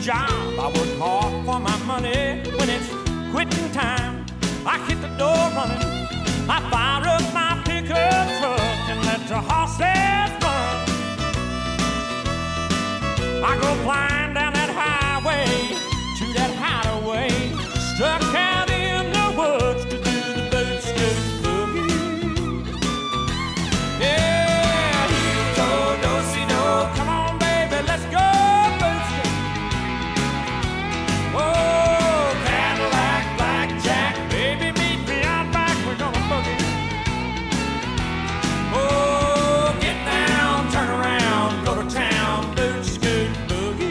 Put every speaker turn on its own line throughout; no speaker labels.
job. I work hard for my money. When it's quitting time, I hit the door running. I fire up my pickup truck and let the horses run. I go flying down that highway to that hideaway, stuck out in the woods to do the boot scoot boogie. Yeah, heel toe, do-si-do, come on baby, let's go boot scoot. Oh, Cadillac, blackjack, baby, meet me out back, we're gonna boogie. Oh, get down, turn around, go to town, boot scoot boogie.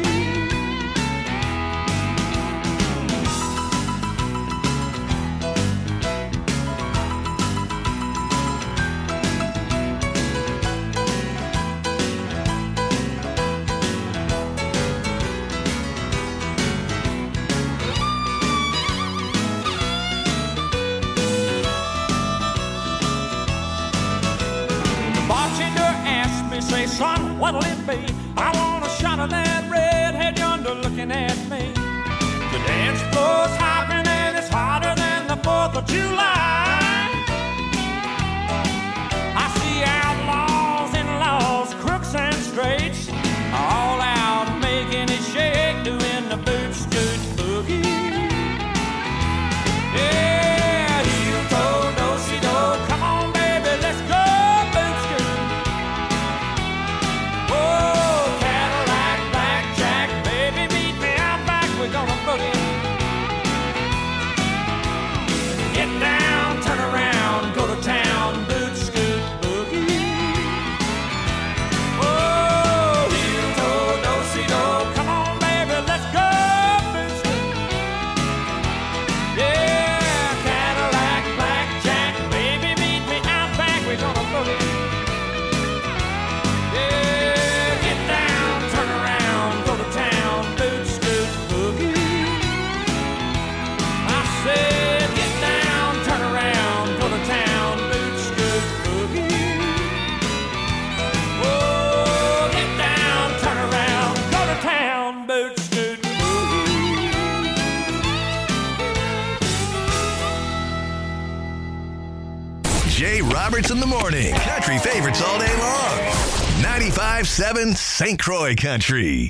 Bartender asked me, say, son, what'll it be? I want a shot of that redhead yonder looking at me. The dance floor's hopping and it's hotter than the 4th of July. I see outlaws and laws, crooks and straights, all out making it shake, doing the boot scoot boogie. Yeah, heel toe, do-si-do, come on baby, let's go boot scoot. Oh, Cadillac, blackjack, baby, meet me out back, we're gonna boogie. Get down, turn around, go to town, boot scoot boogie. Oh, heel toe, do-si-do, come on baby, let's go boot scoot. Yeah, Cadillac, blackjack, baby, meet me out back, we're gonna boogie. Yeah, get down, turn around, go to town, boot scoot boogie. I said, get down, turn around, go to town, boot scoot boogie. Oh, get down, turn around, go to town, boot scoot boogie.
Jay Roberts in the morning. Country favorites all day long. 95.7 St. Croix Country.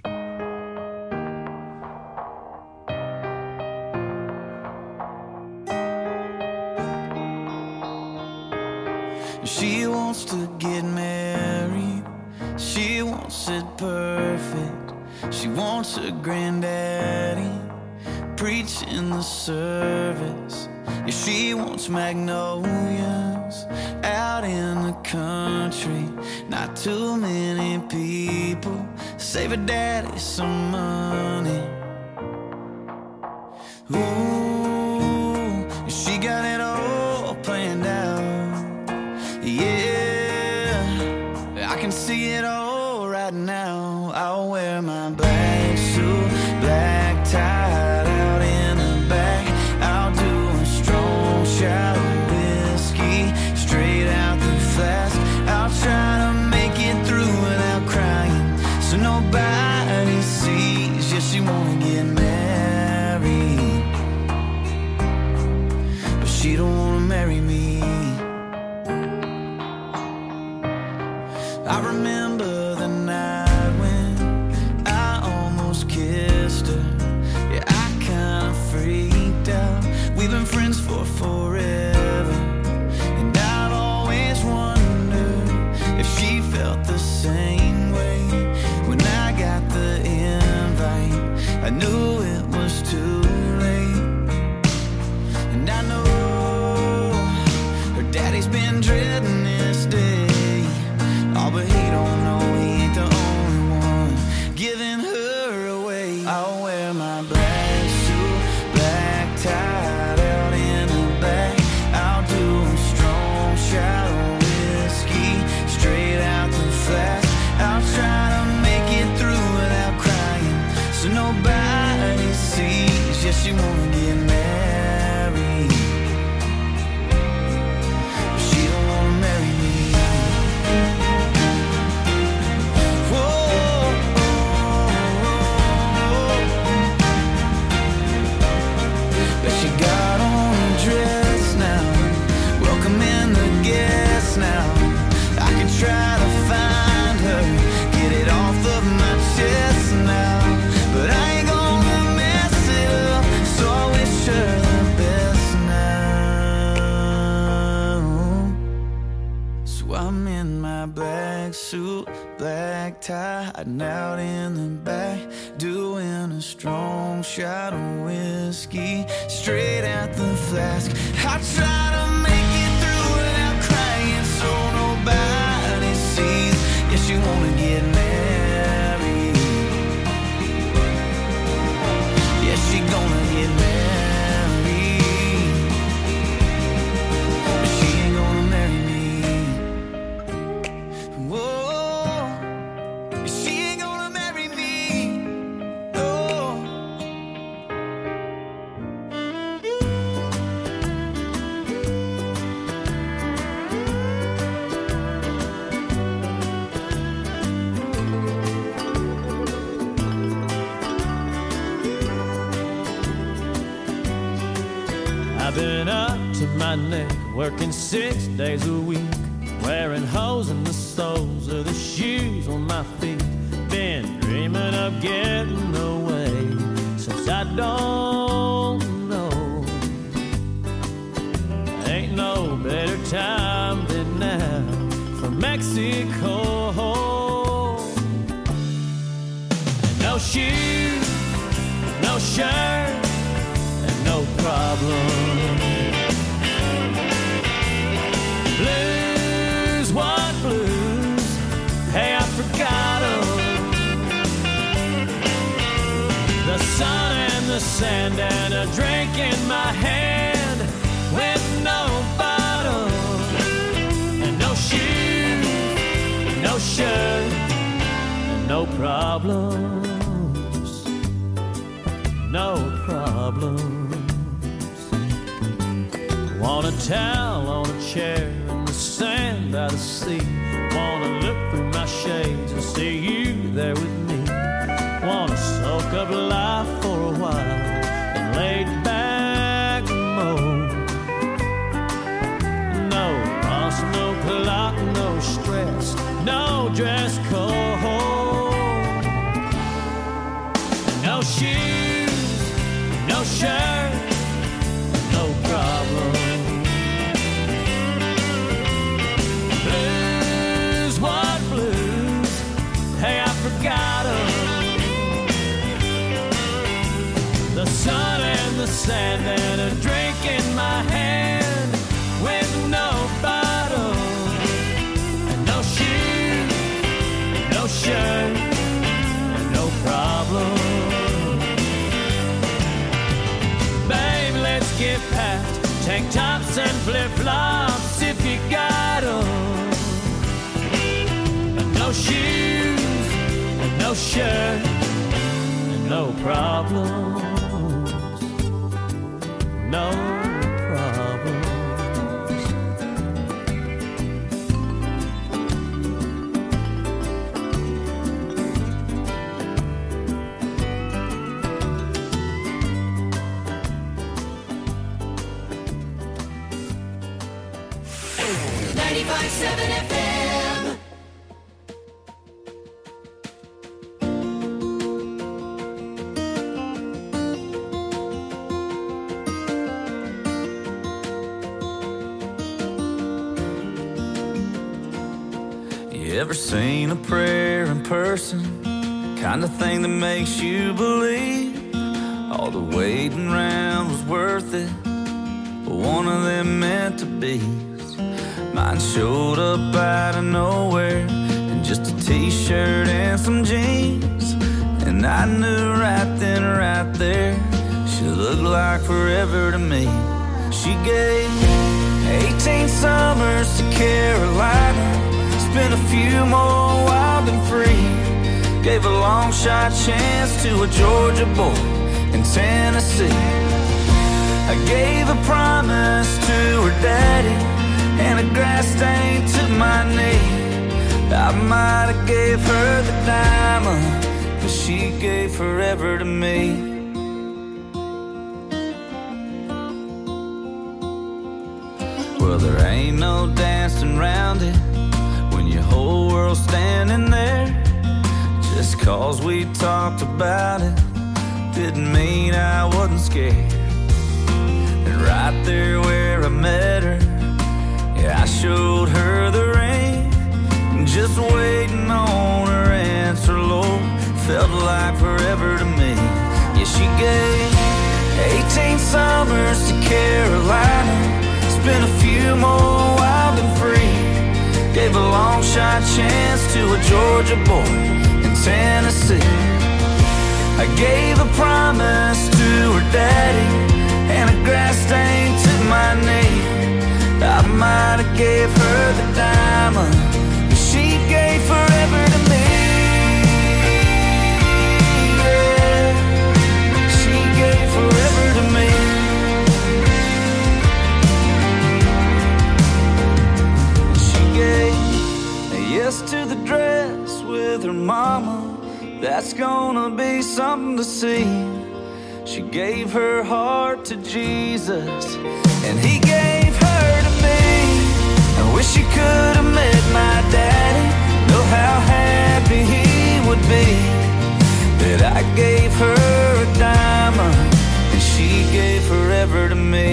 She wants to get married. She wants it perfect. She wants her granddaddy preaching the service. Yeah, she wants magnolias out in the country. Not too many people save her daddy some money. Ooh, she got it all planned out. Yeah, I can see it all right now. I'll wear my black suit, black tie out in the back. I'll do a strong shot of whiskey straight out the flask. I'll try to make it through without crying, so nobody sees. Yeah, she wanna get married, but she don't wanna marry me. I remember the night when I almost kissed her. Yeah, I kinda freaked out. We've been friends for forever, and I've always wondered if she felt the same way. When I got the invite, I knew it was too late. And I know her daddy's been dreading this day. Oh, but he don't know he ain't the only one giving her away. I'll wear my black suit, black tie out in the back. I'll do a strong shot of whiskey straight out the flask. I'll try to make it through without crying, so nobody sees. Yeah, she wanna get married, but she don't wanna marry me. Whoa, oh, oh, oh. hiding out in the back, doing a strong shot of whiskey straight at the flask. I try to make it through without crying so nobody sees. Yeah, she wanna get married. Yeah, she gonna get married. But she ain't gonna marry me. Whoa, she ain't gonna marry me. No.
I've been up to my neck, working 6 days a week, wearing holes in the soles of the shoes on my feet. Been dreaming of getting away since I don't know. Ain't no better time than now for Mexico. No shoes, no shirt, no problem. Blues, what blues? Hey, I forgot 'em. The sun and the sand and a drink in my hand with no bottle. And no shoes, no shirt, and no problems. No problems. Want a towel on a chair in the sand by the sea. Wanna look through my shades and see you there with me. Wanna soak up life for a while and lay back mode. No boss, no clock, no stress, no dress code. No shoes, no shirt, no problem. Blues, what blues? Hey, I forgot 'em. The sun and the sand and a drink in my hand with no bottle. And no shoes, no shirt, no problem. Babe, let's get packed. Tank tops and flip-flops if you got 'em. And no shoes, and no shirt, and no problems. No problems.
FM.
You ever seen a prayer in person? Kind of thing that makes you believe all the waiting around was worth it. But one of them meant to be. Mine showed up out of nowhere in just a t-shirt and some jeans. And I knew right then, right there, she looked like forever to me. She gave 18 summers to Carolina, spent a few more wild and free. Gave a long shot chance to a Georgia boy in Tennessee. I gave a promise to her daddy and a grass stain to my knee. I might have gave her the diamond, but she gave forever to me. Well, there ain't no dancing around it when your whole world's standing there. Just cause we talked about it didn't mean I wasn't scared. And right there where I met her, yeah, I showed her the ring, just waiting on her answer, felt like forever to me. Yeah, she gave 18 summers to Carolina, spent a few more wild and free, gave a long shot chance to a Georgia boy in Tennessee. I gave a promise to her daddy and a grass stain to my knee. I might have gave her the diamond, but she gave forever to me. Yeah, she gave forever to me. She gave a yes to the dress with her mama. That's gonna be something to see. She gave her heart to Jesus, and he gave her to me. I wish you could have met my daddy, know how happy he would be that I gave her a diamond and she gave forever to me.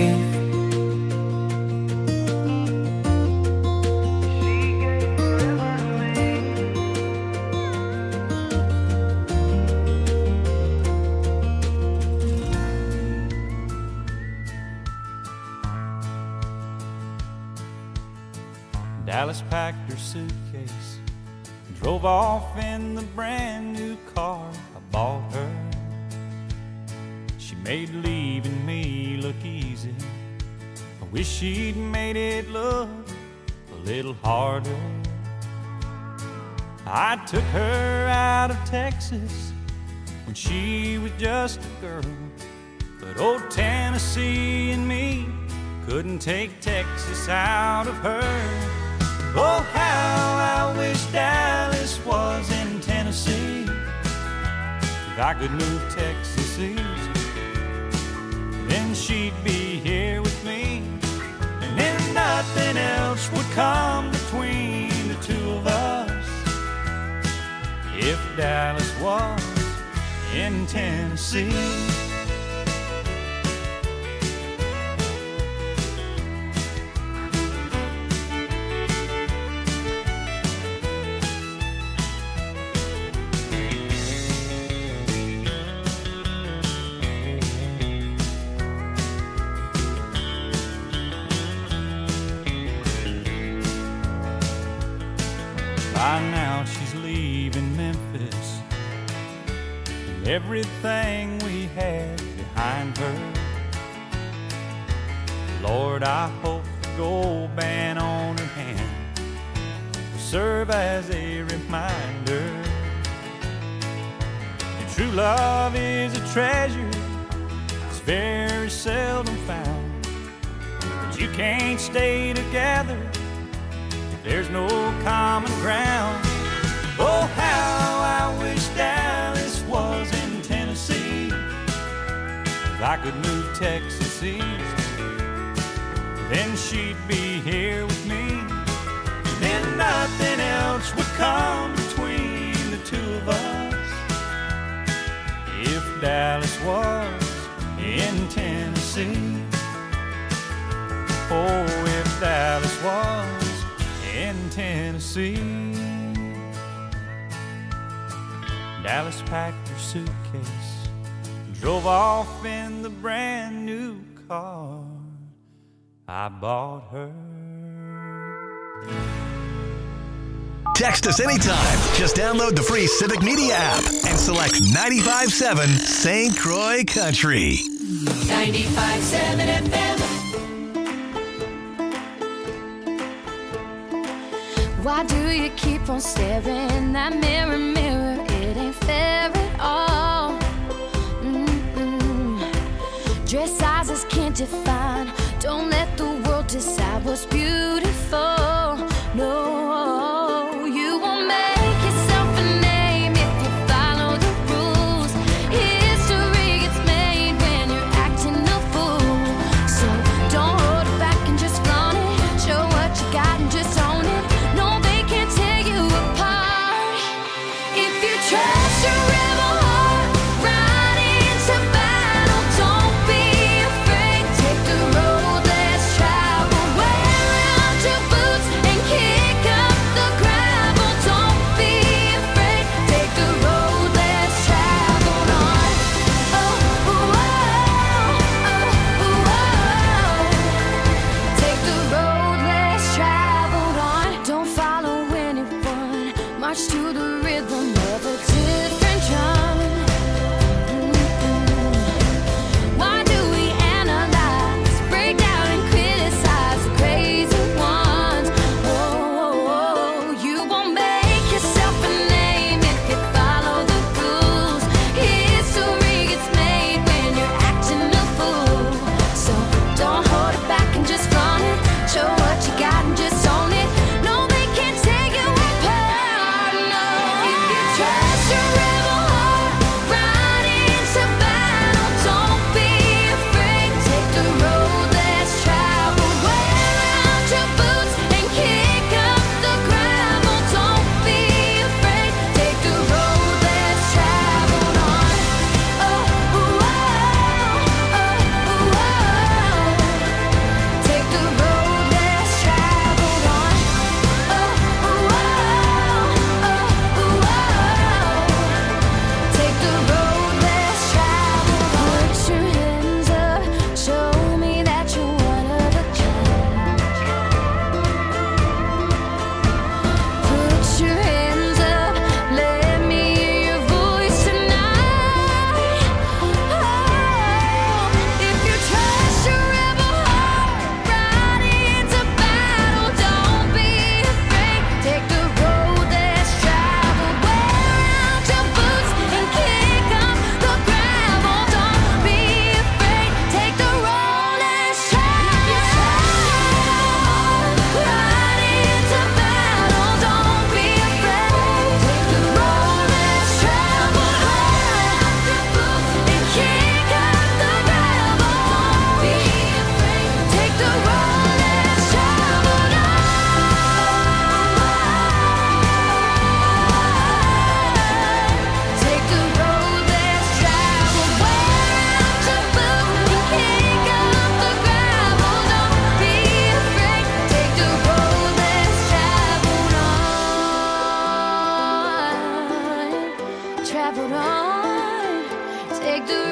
Dallas packed her suitcase and drove off in the brand new car I bought her. She made leaving me look easy. I wish she'd made it look a little harder. I took her out of Texas when she was just a girl, but old Tennessee and me couldn't take Texas out of her. Oh, how I wish Dallas was in Tennessee. If I could move Texas east, then she'd be here with me, and then nothing else would come between the two of us. If Dallas was in Tennessee. By now she's leaving Memphis, and everything we had behind her. Lord, I hope the gold band on her hand will serve as a reminder that true love is a treasure that's very seldom found. But you can't stay together there's no common ground. Oh, how I wish Dallas was in Tennessee. If I could move Texas east, then she'd be here with me, and then nothing else would come between the two of us. If Dallas was in Tennessee. Oh, if Dallas was in Tennessee. Dallas packed her suitcase and drove off in the brand new car I bought her.
Text us anytime. Just download the free Civic Media app and select 95.7 St. Croix Country.
95.7 FM.
Why do you keep on staring that mirror, mirror? It ain't fair at all. Dress sizes can't define. Don't let the world decide what's beautiful. No, you won't make yourself a name if you follow the rules. History gets made when you're acting a fool. So don't hold it back and just flaunt it. Show what you got and just own it. No, they can't tear you apart. If you trust your rebel heart, ride into battle. Don't be afraid. Take the road less traveled. Wear out your boots and kick up the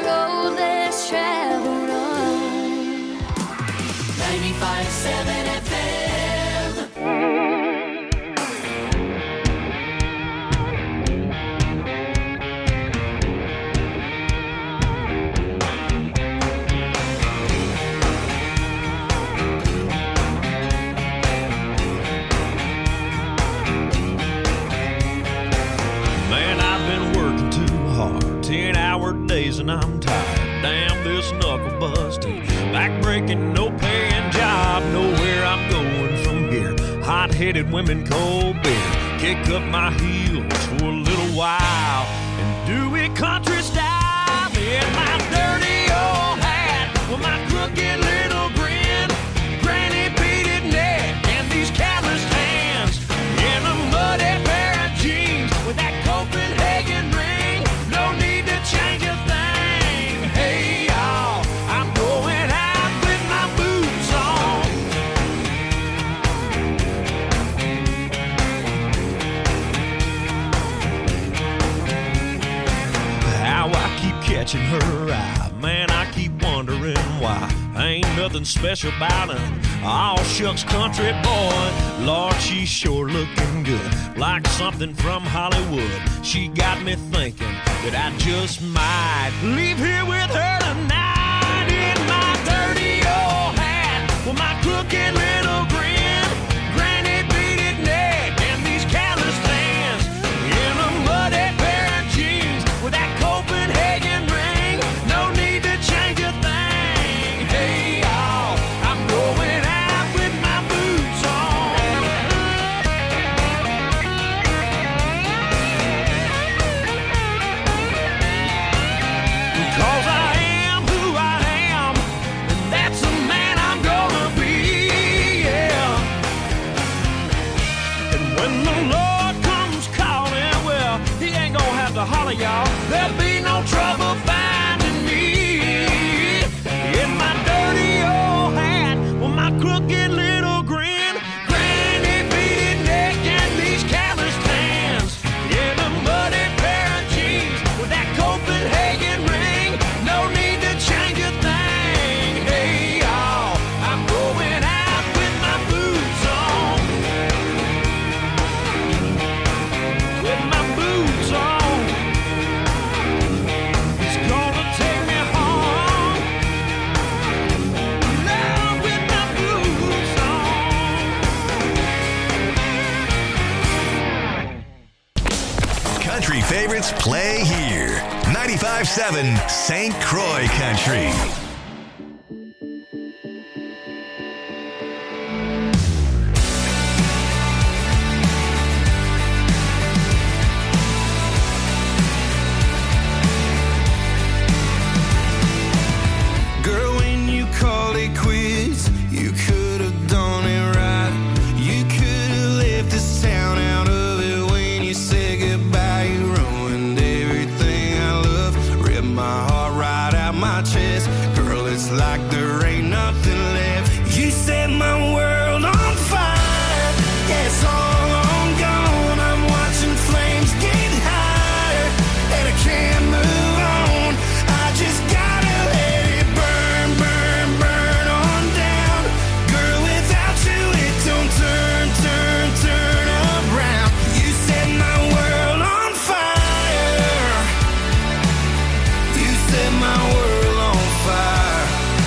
road less traveled on.
95.7 FM.
Man, I've been working too hard, 10-hour days and I'm tired. Damn this knuckle busting, back breaking, no paying job. Know where I'm going from here. Hot-headed women, cold beer. Kick up my heels for a little while and do it country style. In my dirty old hat with my crooked little grin, granny beaded neck and these calloused hands, in a muddy pair of jeans with that Copenhagen ring. No need to change a thing. Hey y'all, I'm going out with my boots on. How I keep catching her eye, man, I keep wondering why. Ain't nothing special about her. All shucks country boy. Lord, she's sure looking good, like something from Hollywood. She got me thinking that I just might leave here with her tonight. In my dirty old hat with my crooked little grin, granny beaded neck and these calloused hands, in a muddy pair of jeans with that Copenhagen ring. No need to change a thing. Hey y'all, I'm going out with my boots on. Because I am who I am, and that's the man I'm gonna be, yeah. And when the Lord comes calling, well, he ain't gonna have to holler, y'all. There'll be no trouble finding me. In my dirty old hat with my crooked little grin, granny beaded neck and these calloused hands, in a muddy pair of jeans with that Copenhagen ring. No need to change a thing. Hey y'all, I'm going out with my boots on. With my boots on. It's gonna take me home. Now with my boots on.
Country favorites play here. 95.7 St. Croix Country.
Girl, when you called it quits, you could have done it right. You could have left this town out of it when you said goodbye. You ruined everything I love, ripped my heart right out my chest. Girl, it's like there ain't nothing left. You set my world on fire. Yeah, it's all on gone. I'm watching flames get higher, and I can't move on. I just gotta let it burn, burn, burn on down. Girl, without you, it don't turn, turn, turn around. You set my world on fire. You set my world on fire.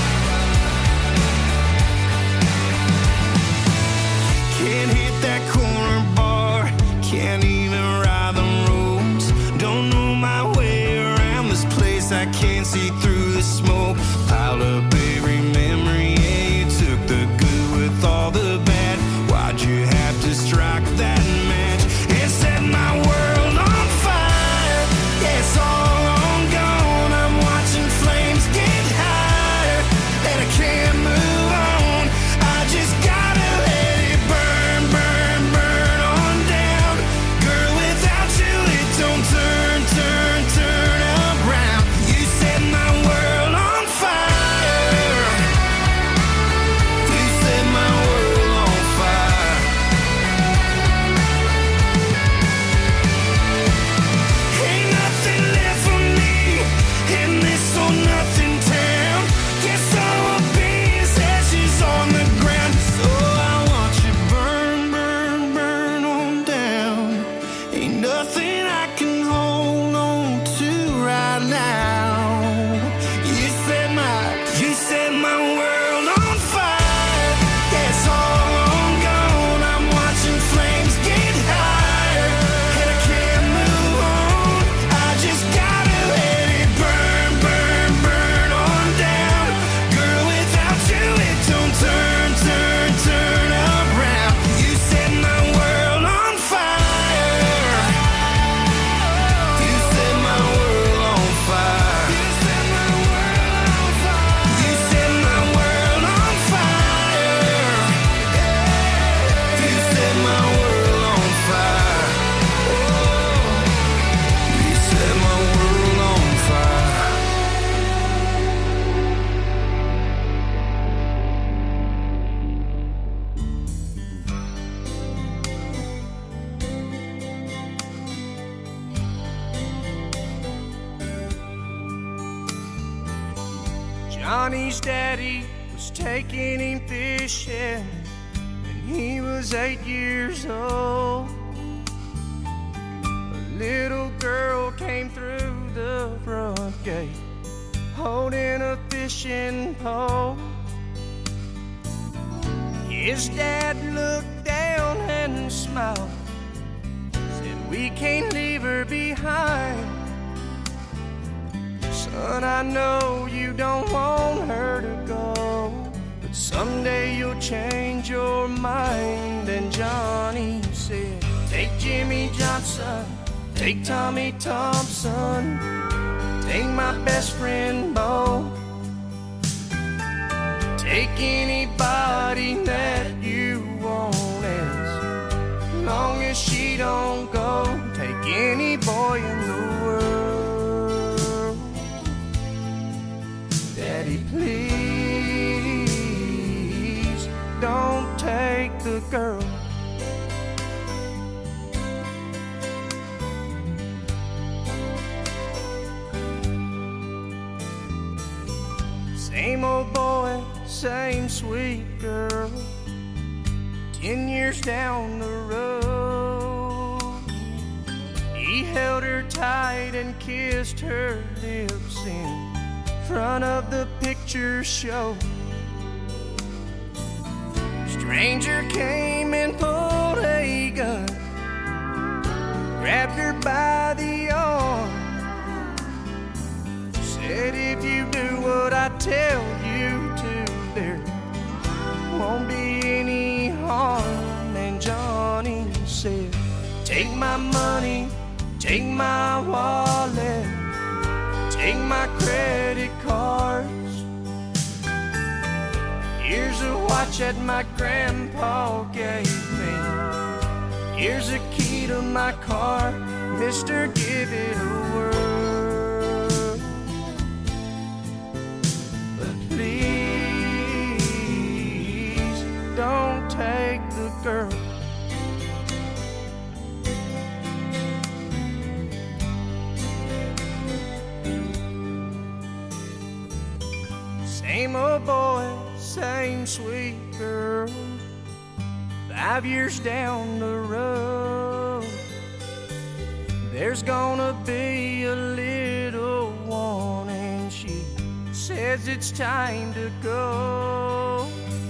Can't hit that corner bar, can't even ride the roads. Don't know my way around this place, I can't see through the smoke. Piled up every memory, yeah, you took the good with all the bad. Why'd you have to strike that match and set my world on fire? Yeah, it's all on gone. I'm watching flames get higher, and I can't move on. I just gotta let it burn, burn, burn on down. Girl, without you, it don't turn, turn, turn around. You set my world on fire.
Johnny's daddy was taking him fishing when he was 8 years old. A little girl came through the front gate holding a fishing pole. His dad looked down and smiled, said, "We can't leave her behind. Son, I know you don't want her to go, but someday you'll change your mind." And Johnny said, "Take Jimmy Johnson, take Tommy Thompson, take my best friend Bo, take anybody that you want, as long as she don't go. Take any boy in the world. Daddy, please don't take the girl." Same old boy, same sweet girl, 10 years down the road. He held her tight and kissed her lips in front of the picture show. Stranger came and pulled a gun, grabbed her by the arm, said, "If you do what I tell you to, there won't be any harm." And Johnny said, "Take my money, take my wallet, take my credit cards. Here's a watch that my grandpa gave me. Here's a key to my car. Mister, give it a whirl. But please don't take the girl." Same old boy, same sweet girl, 5 years down the road. There's gonna be a little one, and she says it's time to go.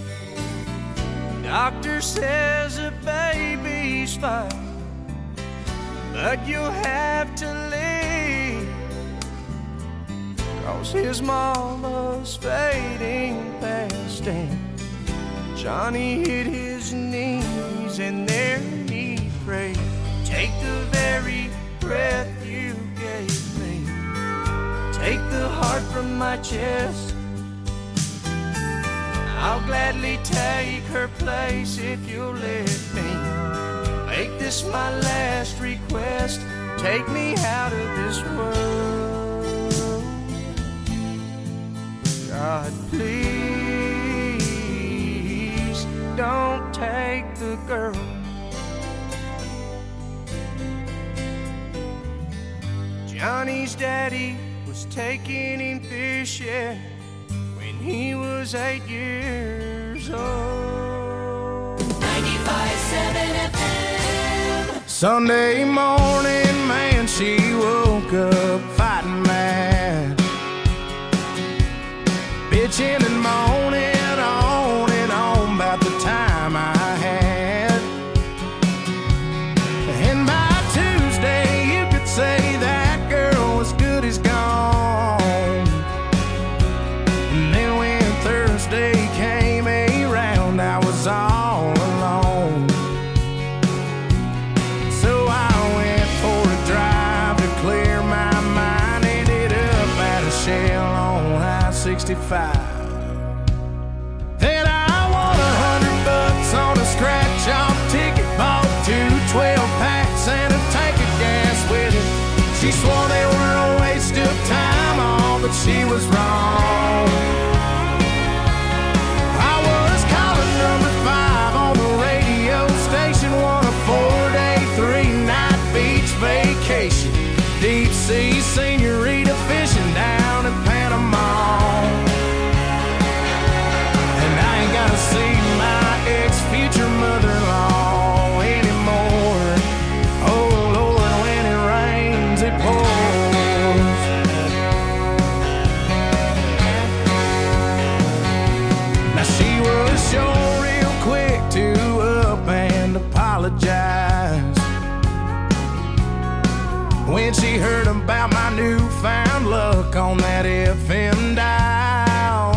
Doctor says the baby's fine, but you'll have to leave, 'cause his mama's fading fast. And Johnny hit his knees and there he prayed, "Take the very breath you gave me, take the heart from my chest. I'll gladly take her place if you'll let me. Make this my last request, take me out of this world. God, please don't take the girl." Johnny's daddy was taking him fishing when he was 8 years old.
95.7 FM.
Sunday morning, man, she woke up fighting mad, bitching and moaning on and on about the time I had. And by Tuesday, you could say that girl was good as gone. And then when Thursday came around, I was all alone. So I went for a drive to clear my mind, ended up at a Shell on I-65. Then I won $100 on a scratch-off ticket, bought 2 12-packs and a tank of gas with it. She swore they were a waste of time, all, but she was wrong. I was calling number 5 on the radio station, won a 4-day, 3-night beach vacation, deep sea senorita fishing down in Panama. she heard about my newfound luck on that FM dial.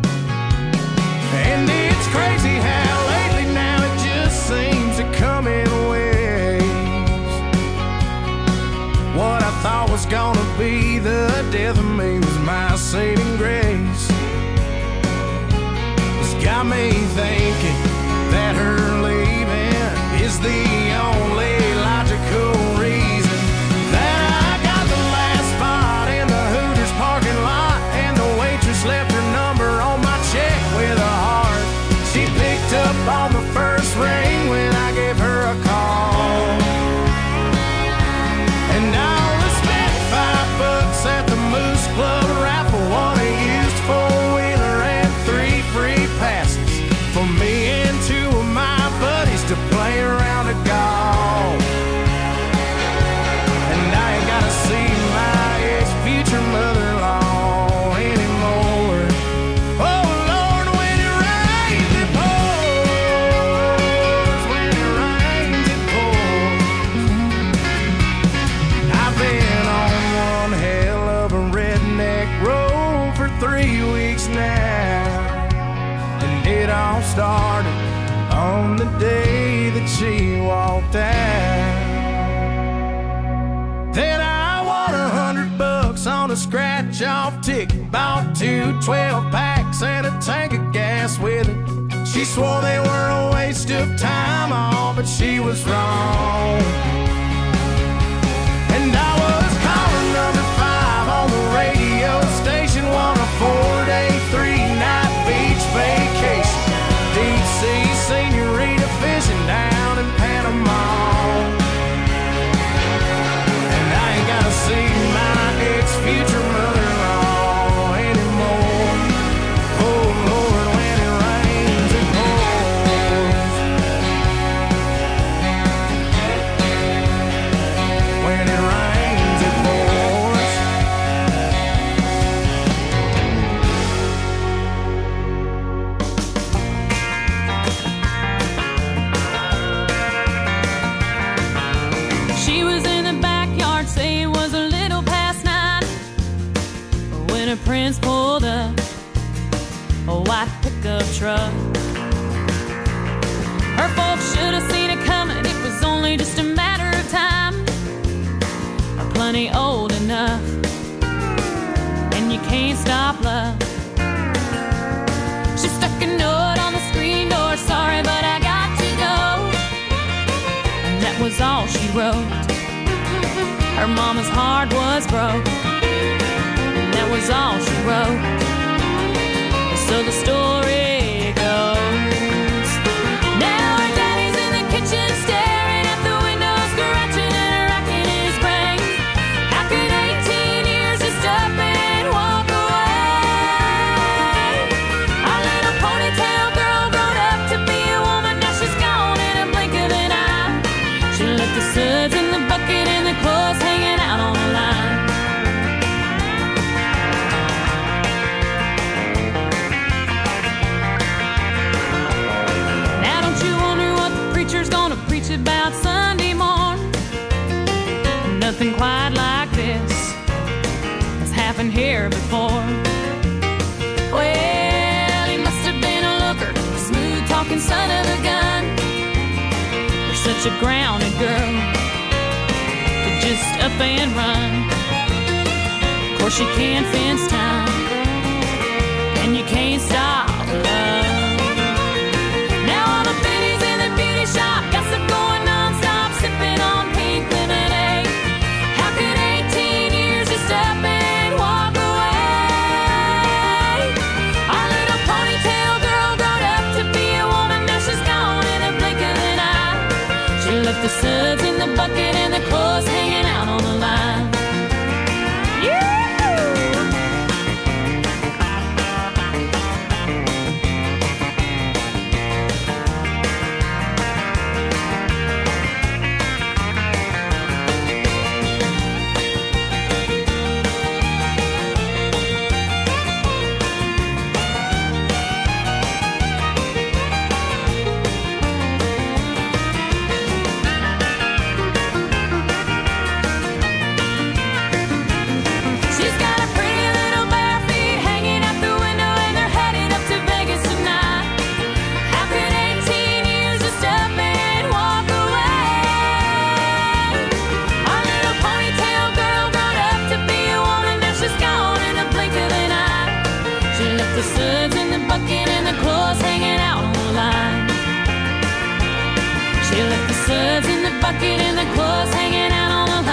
And it's crazy how lately now it just seems to come in waves. What I thought was gonna be the death of me was my saving grace. It's got me thinking that her leaving is the only logical reason that I got the last spot in the Hooters parking lot, and the waitress left her number on my check with a heart. She picked up on the first ring when I gave her a call, and I only spent $5 at the Moose Club raffle, one a used four-wheeler and 3 free passes for me and 2 of my buddies to play around a golf. And I ain't gotta see my ex-future mother-in-law anymore. Oh Lord, when it rains it pours, when it rains it pours. I've been on one hell of a redneck road for 3 weeks now, and it all started on the day that she walked out. Then I won $100 on a scratch-off ticket, bought 2 12-packs and a tank of gas with it. She swore they were a waste of time, all, but she was wrong. And I was calling number 5 on the radio station, won a 4-day, 3-night beach vacation, deep sea senorita fishing down in Panama. And I ain't gotta see my ex-future mother-in-law anymore. Oh Lord, when it rains it pours. When it rains it pours.
She was in the backyard saying it was a little past 9 when her prince pulled up a white pickup truck. Her folks should have seen it coming, it was only just a matter of time. Plenty old enough, and you can't stop love. She stuck a note on the screen door, sorry but I got to go. And that was all she wrote. Her mama's heart was broke, and that was all she wrote. So the story goes. Now her daddy's in the kitchen staring at the window, scratching and racking his brain. How could 18 years just up and walk away? Our little ponytail girl grown up to be a woman, now she's gone in a blink of an eye. She left the suds in the bucket and the clothes hanging out on the line. Now don't you wonder what the preacher's gonna preach about Sunday morn? Nothing quite like this has happened here before. Well, he must have been a looker, a smooth-talking son of a gun. You're such a grounded girl to just up and run. Of course you can't fence time, and you can't stop love. Now all the biddies in the beauty shop gossip going non-stop, sipping on pink lemonade. How could 18 years just up and walk away? Our little ponytail girl grown up to be a woman, now she's gone in a blink of an eye. She left the suds in the bucket and the clothes hanging out on the line. Yeah! left the suds in the bucket and the clothes hanging out on the line. She left the suds in the bucket and the clothes hanging out on the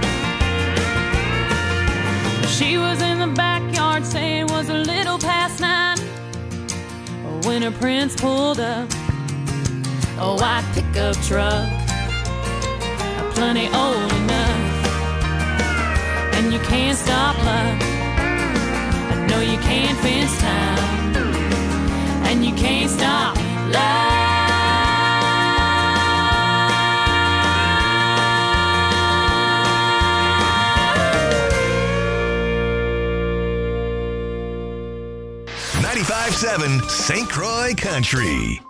line. She was in the backyard saying it was a little past 9 when her prince pulled up. A white pickup truck, plenty old enough. And you can't stop luck. I know you can't fence time. And you can't stop love.
95.7 St. Croix Country.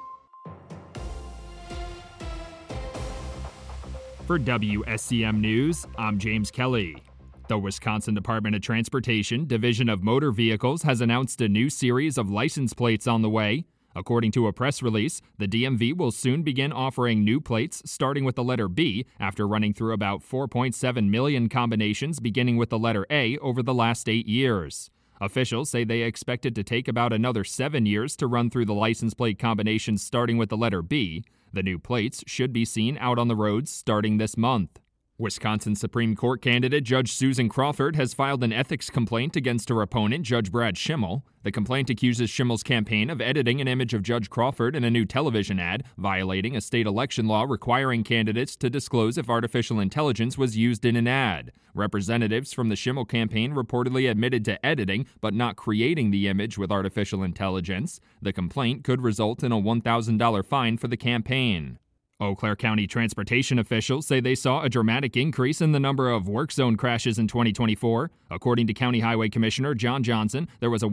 For WSCM News, I'm James Kelly. The Wisconsin Department of Transportation, Division of Motor Vehicles, has announced a new series of license plates on the way. According to a press release, the DMV will soon begin offering new plates starting with the letter B after running through about 4.7 million combinations beginning with the letter A over the last 8 years. Officials say they expect it to take about another 7 years to run through the license plate combinations starting with the letter B. The new plates should be seen out on the roads starting this month. Wisconsin Supreme Court candidate Judge Susan Crawford has filed an ethics complaint against her opponent, Judge Brad Schimmel. The complaint accuses Schimmel's campaign of editing an image of Judge Crawford in a new television ad, violating a state election law requiring candidates to disclose if artificial intelligence was used in an ad. Representatives from the Schimmel campaign reportedly admitted to editing but not creating the image with artificial intelligence. The complaint could result in a $1,000 fine for the campaign. Eau Claire County transportation officials say they saw a dramatic increase in the number of work zone crashes in 2024. According to County Highway Commissioner John Johnson, there was a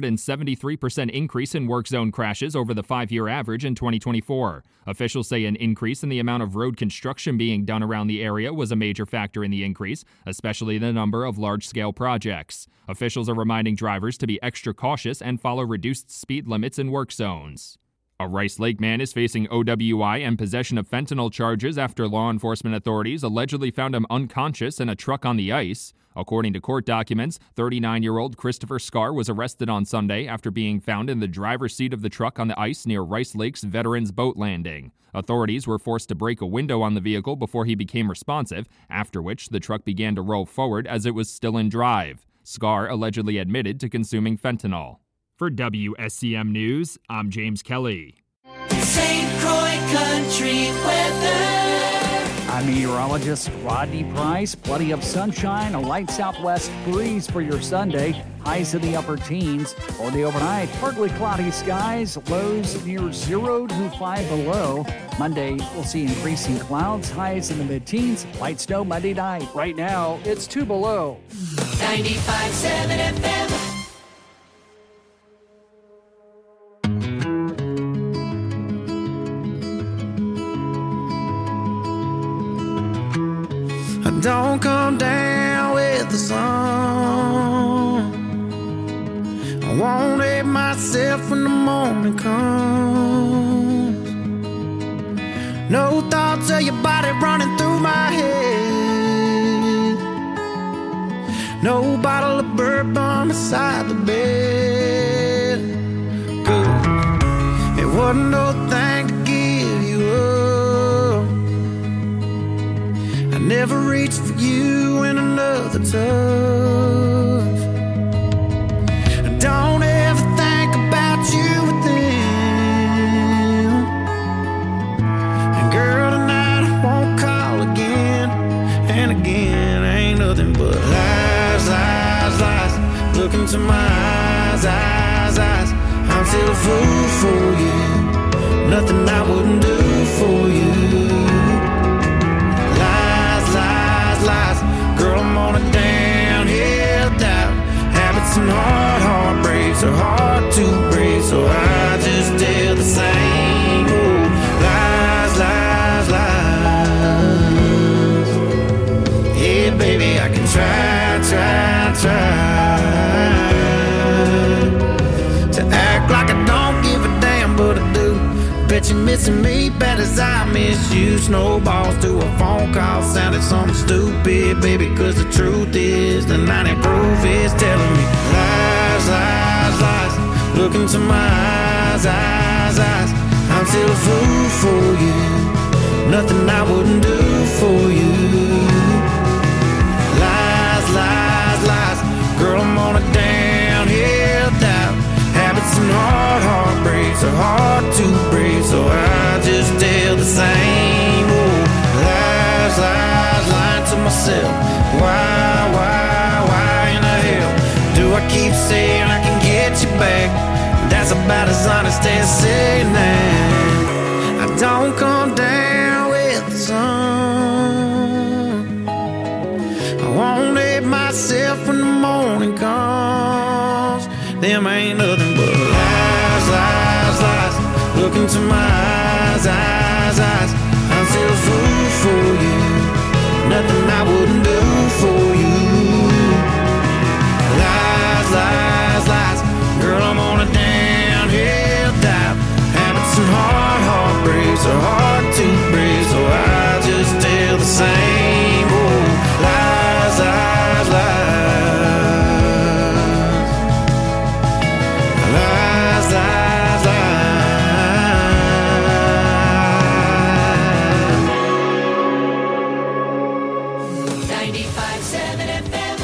173% increase in work zone crashes over the 5-year average in 2024. Officials say an increase in the amount of road construction being done around the area was a major factor in the increase, especially the number of large-scale projects. Officials are reminding drivers to be extra cautious and follow reduced speed limits in work zones. A Rice Lake man is facing OWI and possession of fentanyl charges after law enforcement authorities allegedly found him unconscious in a truck on the ice. According to court documents, 39-year-old Christopher Scar was arrested on Sunday after being found in the driver's seat of the truck on the ice near Rice Lake's Veterans Boat Landing. Authorities were forced to break a window on the vehicle before he became responsive, after which the truck began to roll forward as it was still in drive. Scar allegedly admitted to consuming fentanyl. For WSCM News, I'm James Kelly.
St. Croix Country weather.
I'm meteorologist Rodney Price. Plenty of sunshine, a light southwest breeze for your Sunday. Highs in the upper teens. For the overnight, partly cloudy skies, lows near 0 to 5 below. Monday, we'll see increasing clouds, highs in the mid-teens. Light snow Monday night. Right now, it's 2 below.
95.7 FM.
Don't come down with the sun. I won't hate myself when the morning comes. No thoughts of your body running through my head. No bottle of bourbon beside the bed. Good. It wasn't no thing to give you up. Never reached for you in another touch. Don't ever think about you with them. And girl, tonight I won't call again. And again, ain't nothing but lies, lies, lies. Look into my eyes, eyes, eyes. I'm still a fool for you. Nothing I wouldn't do for you. Lies. Girl, I'm on a downhill dive. Habits and heartbreaks are hard to break, so I just tell the same old lies, lies, lies. Yeah, baby, I can try to act like I don't give a damn, but I do. Bet you're missing me bad as I miss you. Snowballs to a phone call sounded something stupid, baby, cause the truth is the 90 proof is telling me lies, lies, lies.
Look into my eyes, eyes. I'm still a fool for you. Nothing I wouldn't do for you. Lies, lies, lies. Girl, I'm on a downhill dive. Habits and heartbreaks are hard to break, so I just tell the same old lies, lies, lying to myself. Why in the hell do I keep saying I can get you back? That's about as honest as saying that I don't come down with the sun. I won't hate myself when the morning comes. Them ain't nothing but lies, lies, lies. Look into my eyes, eyes. I'm still a fool for you. Nothing I wouldn't do for you. Lies, lies, lies. Girl, I'm on a downhill dive. Habits and heartbreaks are hard to break, so I just tell the same old lies, lies, lies. Lies, lies, lies.
95.7 FM.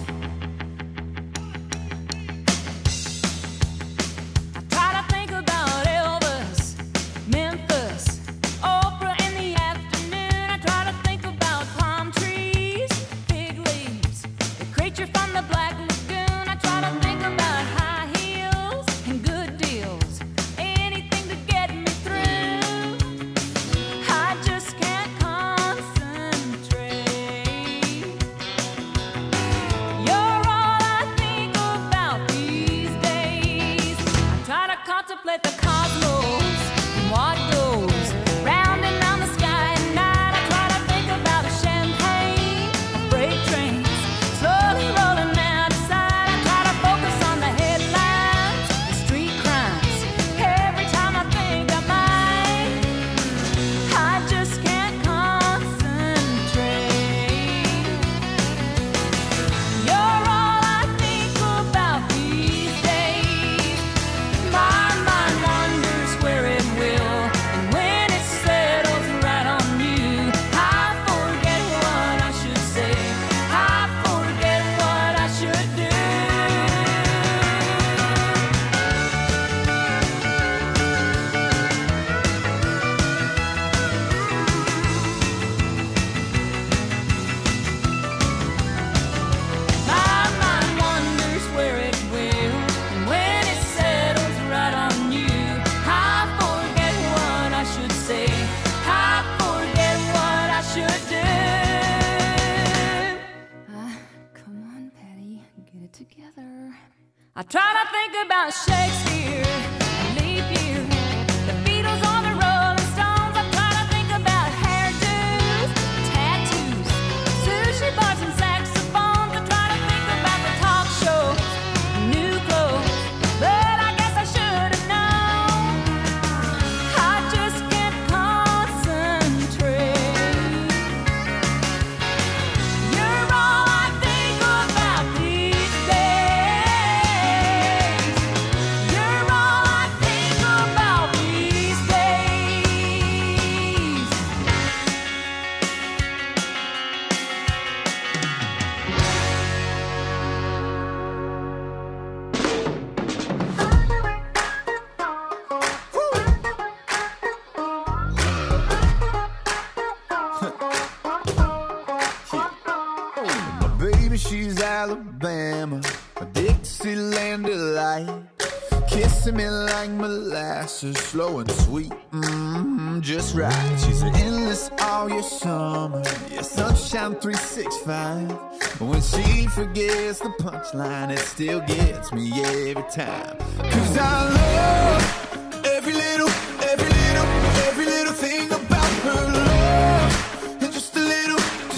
I try to think about Shakespeare, leap year, the Beatles or the Rolling Stones. I try to think about hairdos, tattoos, sushi bars and saxophones. I try to think about the talk shows, new clothes, but I guess I should have known. I just can't concentrate. You're all I think about these days. You're all I think about these days.
My baby, she's Alabama, a Dixieland delight. Kissing me like molasses, slow and sweet, just right. She's an endless all year summer, yeah, sunshine 365. When she forgets the punchline, it still gets me every time. 'Cause I love every little thing about her love. And just a little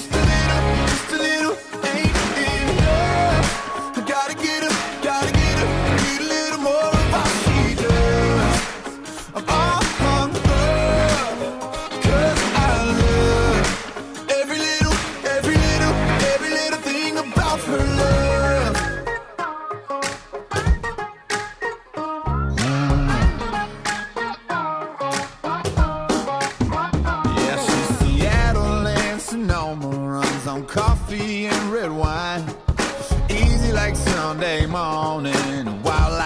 ain't enough. I gotta get her, need a little more of how she does. I'm all hung up, 'cause I love every little thing about her love.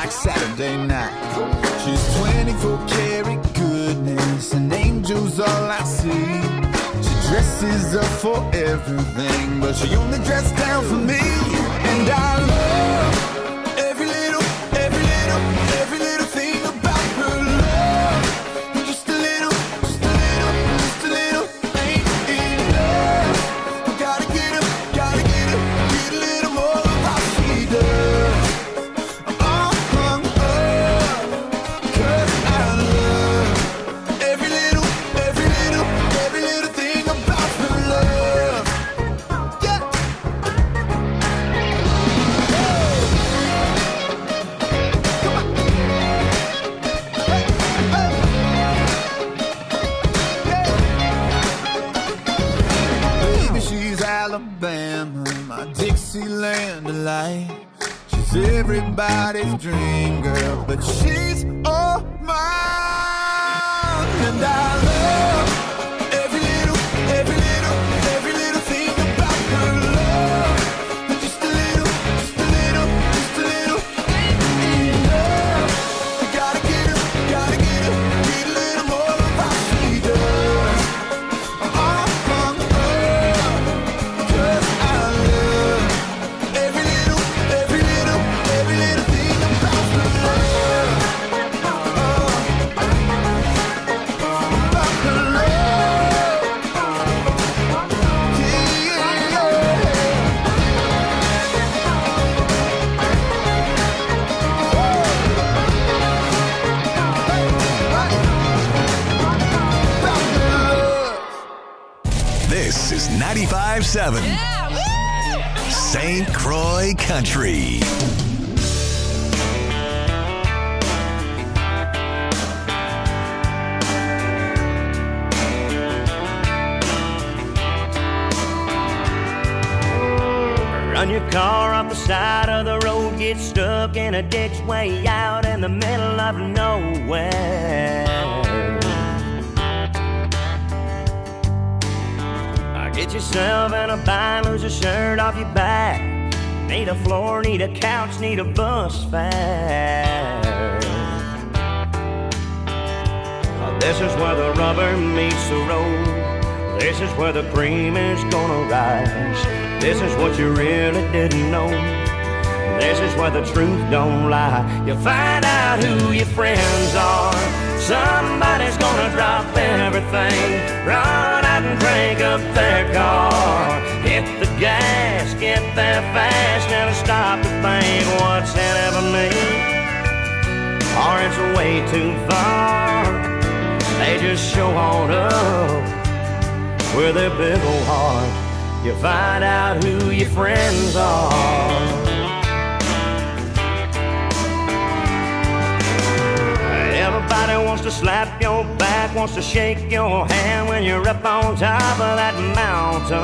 like Saturday night. She's 24 karat goodness, and angels all I see. She dresses up for everything, but she only dresses down for me. And I love every little thing about her love. Just a little ain't enough. Gotta get a little more of how she does. Cause I love every little thing about her love. Yeah. Baby, she's Alabama, my Dixieland delight. She's everybody's dream girl, but she's all mine. And I love every little thing about her love. Just a little ain't enough. Gotta get a little more of how she does. Cause I love every little thing about her love. About her love.
This is 95.7 St. Croix Country.
Run your car off the side of the road, get stuck in a ditch way out in the middle of nowhere. Get yourself in a bind, lose a shirt off your back. Need a floor, need a couch, need a bus fare. This is where the rubber meets the road. This is where the cream is gonna rise. This is what you really didn't know. This is where the truth don't lie. You find out who your friends are. Somebody's gonna drop everything, run out and crank up their car. Hit the gas, get there fast, never stop to think what's in it for me, or it's way too far. They just show on up with their big old heart. You find out who your friends are. Everybody wants to slap your back, wants to shake your hand when you're up on top of that mountain.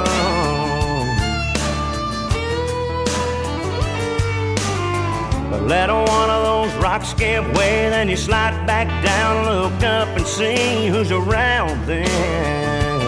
But let one of those rocks give way, then you slide back down, look up and see who's around then.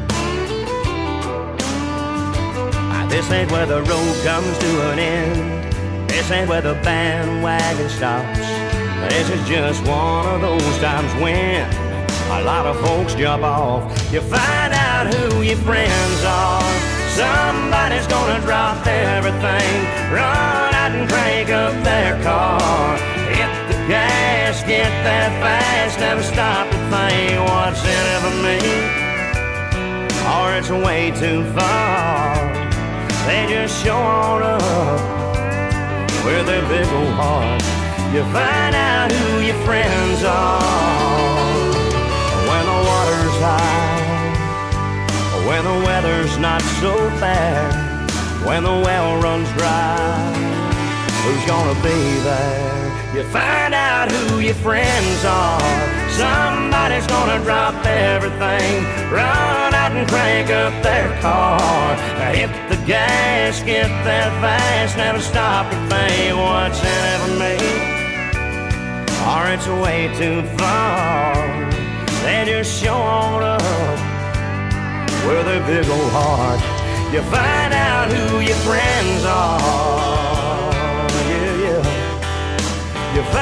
This ain't where the road comes to an end. This ain't where the bandwagon stops. This is just one of those times when a lot of folks jump off. You find out who your friends are. Somebody's gonna drop everything, run out and crank up their car. Hit the gas, get there fast, never stop to think what's in it for me, or it's way too far. They just show on up with their big old heart. You find out who your friends are when the water's high, when the weather's not so bad, when the well runs dry. Who's gonna be there? You find out who your friends are. Somebody's gonna drop everything, run out and crank up their car. Hit the gas, get there fast, never stop to think what's in it for me, or it's way too far. They just show on up with their big old heart. You find out who your friends are. Yeah, yeah. You find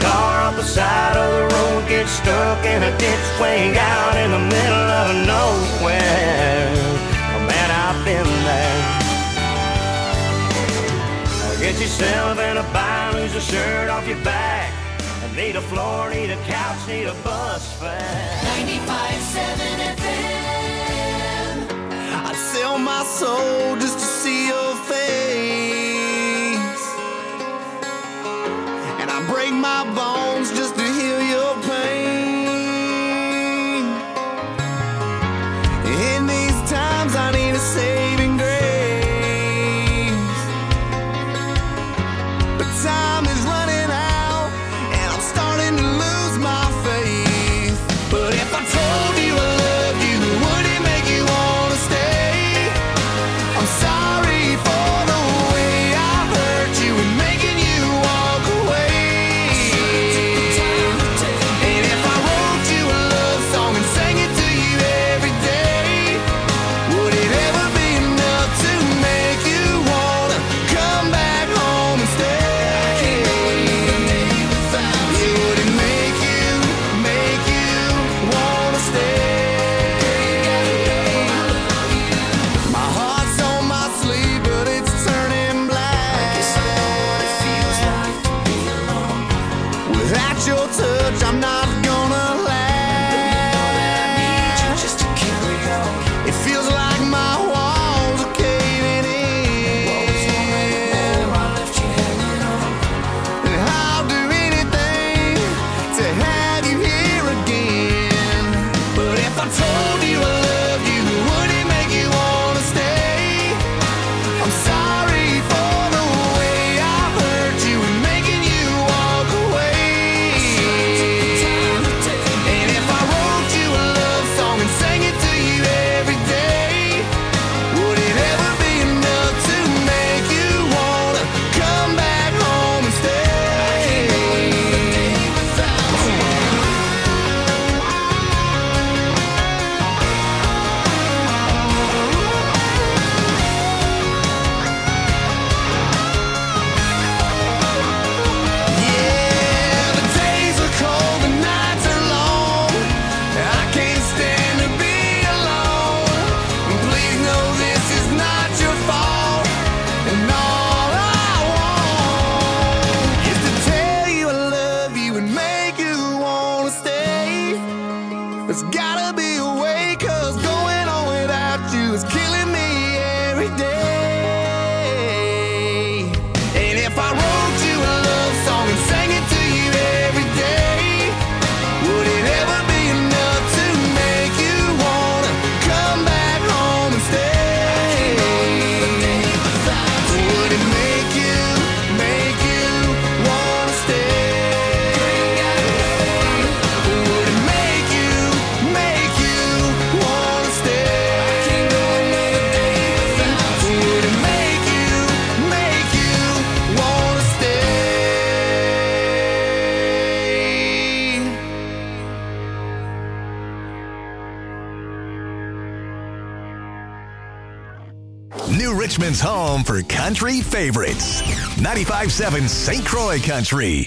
car off the side of the road, get stuck in a ditch way out in the middle of nowhere. Oh man, I've been there. Get yourself in a bind, lose a shirt off your back. Need a floor, need a couch, need a bus fare.
95.7 FM.
I'd sell my soul just to see your face, and I break my bones just to heal your pain. In these times I need a saving grace, but time is running out and I'm starting to lose my faith. But if I told you I loved you, would it make you wanna stay? I'm sorry for the way I hurt you and making you walk away. And if I wrote you a love song and sang it to you every day, would it ever be enough to make you wanna come back home and stay? Would it make you wanna stay? My heart's on my sleeve, but it's turning black. Without your touch, I'm not gonna last. It feels like my walls are caving in, and I'll do anything to have you here again. But if I told you I loved you, would it make you wanna stay? I'm sorry for the way I hurt you and making you walk away. And if I wrote you a love song and sang it to you every day, would it ever be enough to make you wanna come back home and stay? Yeah, the days are cold, the nights are long. I can't stand to be alone. Please know this is not your fault, and all I want is to tell you I love you and make you wanna stay. There's gotta be a way, 'cause going on without you is killing me every day. And if I wrote you a love song and sang it to you every day, would it ever be enough to make you wanna come back home and stay? Would it make you wanna stay? Would it make you wanna stay? Would it make you wanna stay?
New Richmond's home for country favorites. 95.7 St. Croix Country.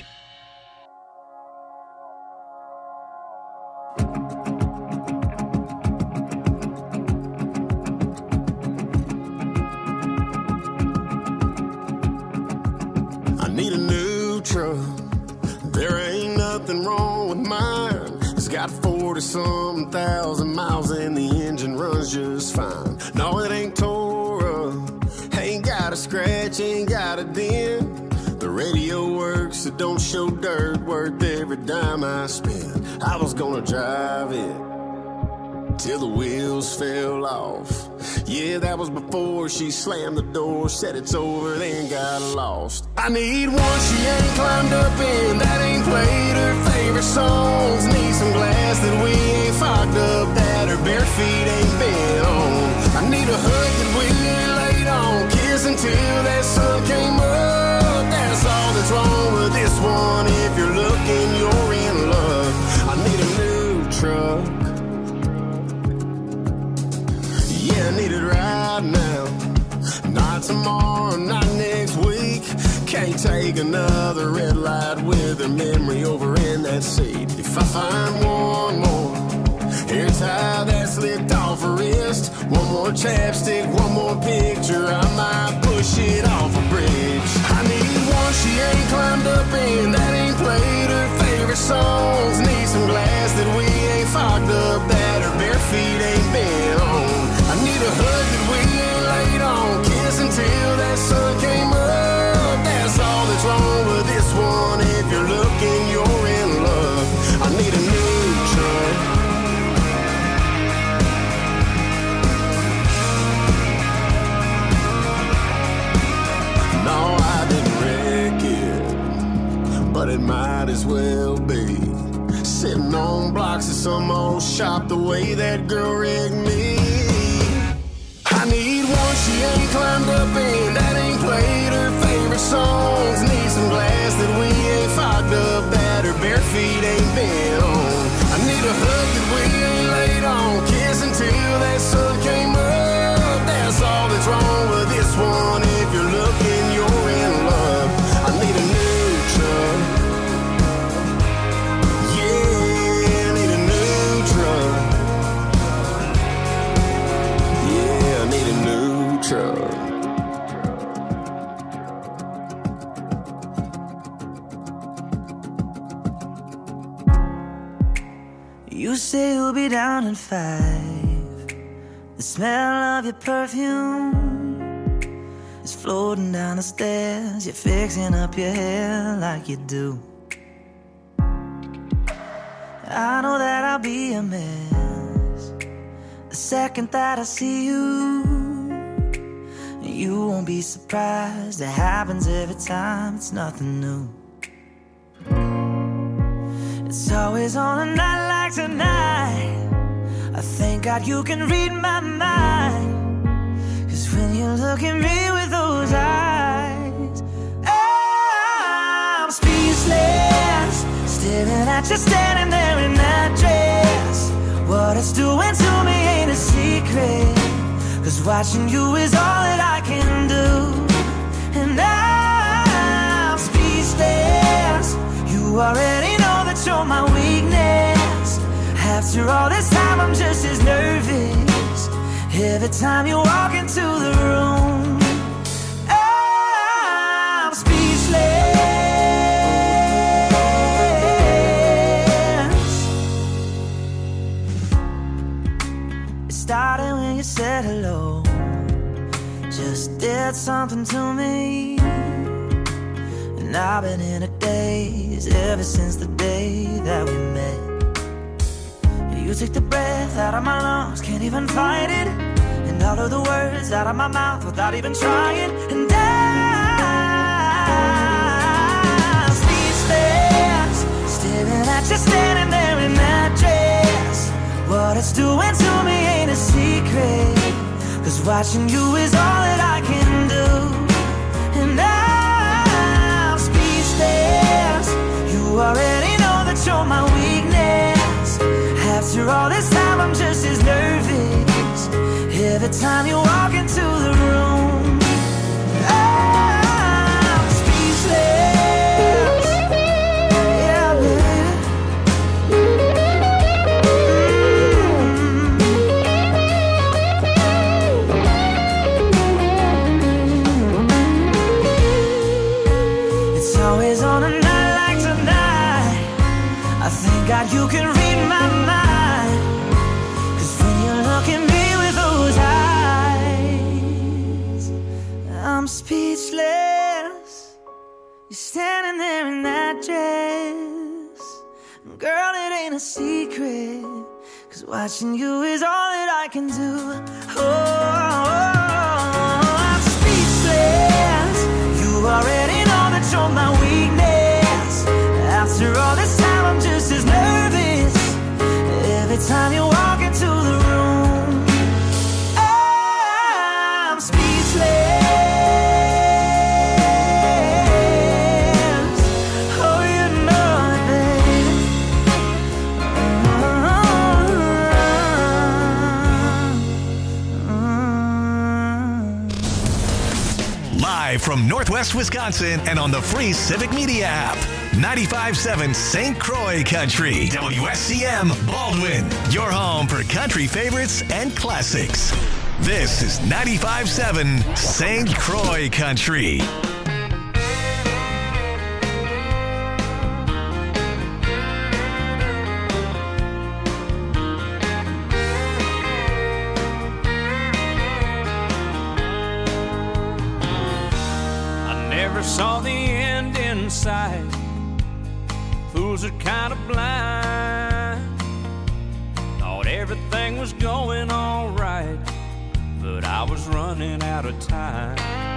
I need a new truck. There ain't nothing wrong with mine. It's got 40-some thousand miles and the engine runs just fine. No, it ain't tore up, ain't got a scratch, ain't got a dent. The radio works, it don't show dirt, worth every dime I spend. I was gonna drive it till the wheels fell off. Yeah, that was before she slammed the door, said it's over, then got lost. I need one she ain't climbed up in, that ain't played her favorite songs. Need some glass that we ain't fogged up, that her bare feet ain't been on. I need a hug that we laid on, kiss until that sun came up. That's all that's wrong with this one. If you're looking, you're in luck. I need a new truck. Yeah, I need it right now. Not tomorrow, not next week. Can't take another red light with her memory over in that seat. If I find one more hair tie that's licked off her wrist, one more chapstick, one more picture, I might push it off a bridge. I need one she ain't climbed up in, that ain't played her favorite songs. Need some glass that we ain't fogged up, that her bare feet ain't been on. I need a hug that we ain't laid on, kiss until that sun came up. That's all that's wrong with this one. If you're looking, you're in love. I need a new truck. No, I didn't wreck it, but it might as well be. Sitting on blocks of some old shop the way that girl rigged me. I need one she ain't climbed up in, that ain't played her favorite songs. Need some glass that we ain't fogged up, that her bare feet ain't been on. I need a hug that we ain't laid on, kiss until that sun came up. That's all that's wrong with this one. If you're looking, you're in love. I need a new truck. Yeah, I need a new truck. Yeah, I need a new truck.
You say you'll be down in 5. The smell of your perfume is floating down the stairs. You're fixing up your hair like you do. I know that I'll be a mess the second that I see you. You won't be surprised, it happens every time, it's nothing new. It's always on a night like tonight. I thank God you can read my mind, 'cause when you look at me with those eyes, I'm speechless, staring at you standing there in that dress. What it's doing to me ain't a secret, 'cause watching you is all that I can do. And I'm speechless, you already know that you're my weakness. After all this time I'm just as nervous every time you walk into the room. I'm speechless. It started when you said hello, just did something to me. And I've been in a daze ever since the day that we met. You took the breath out of my lungs, can't even fight it, and all of the words out of my mouth without even trying. And I'm speechless, staring at you standing there in that dress. What it's doing to me ain't a secret, 'cause watching you is all that I can do. And I'm speechless, you already know that you're my weakness. After all this time I'm just as nervous every time you walk into the room. I'm speechless. Yeah, baby. It's always on a night like tonight. I thank God you can read my mind, 'cause when you look at me with those eyes, I'm speechless. You're standing there in that dress. Girl, it ain't a secret, 'cause watching you is all that I can do. Oh, I'm speechless. You already know that you're my weakness. After all this time I'm just as nervous every time you walk into the room. I'm speechless. Oh, you know it, baby.
live from Northwest Wisconsin and on the free Civic Media app. 95.7 St. Croix Country. WSCM Baldwin. Your home for country favorites and classics. This is 95.7 St. Croix Country.
Saw the end in sight. Fools are kind of blind. Thought everything was going all right, but I was running out of time.